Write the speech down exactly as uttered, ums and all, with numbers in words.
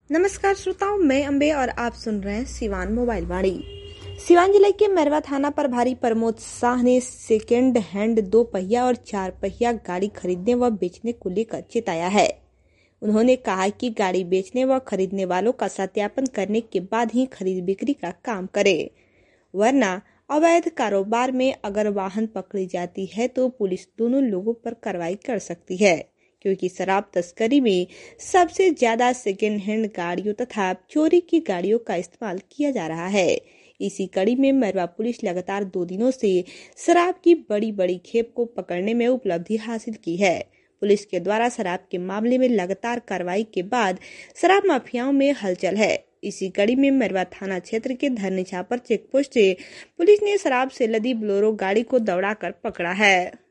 नमस्कार श्रोताओं, मैं अम्बे और आप सुन रहे हैं सिवान मोबाइल वाणी। सिवान जिले के मैरवा थाना प्रभारी प्रमोद शाह ने सेकेंड हैंड दो पहिया और चार पहिया गाड़ी खरीदने व बेचने को लेकर चेताया है। उन्होंने कहा कि गाड़ी बेचने व खरीदने वालों का सत्यापन करने के बाद ही खरीद बिक्री का काम करे, वरना अवैध कारोबार में अगर वाहन पकड़ी जाती है तो पुलिस दोनों लोगों पर कार्रवाई कर सकती है, क्योंकि शराब तस्करी में सबसे ज्यादा सेकेंड हैंड गाड़ियों तथा चोरी की गाड़ियों का इस्तेमाल किया जा रहा है। इसी कड़ी में मैरवा पुलिस लगातार दो दिनों से शराब की बड़ी बड़ी खेप को पकड़ने में उपलब्धि हासिल की है। पुलिस के द्वारा शराब के मामले में लगातार कार्रवाई के बाद शराब माफियाओं में हलचल है। इसी कड़ी में मैरवा थाना क्षेत्र के धरनी छापर चेक पोस्ट से पुलिस ने शराब से लदी बोलेरो गाड़ी को दौड़ाकर पकड़ा है।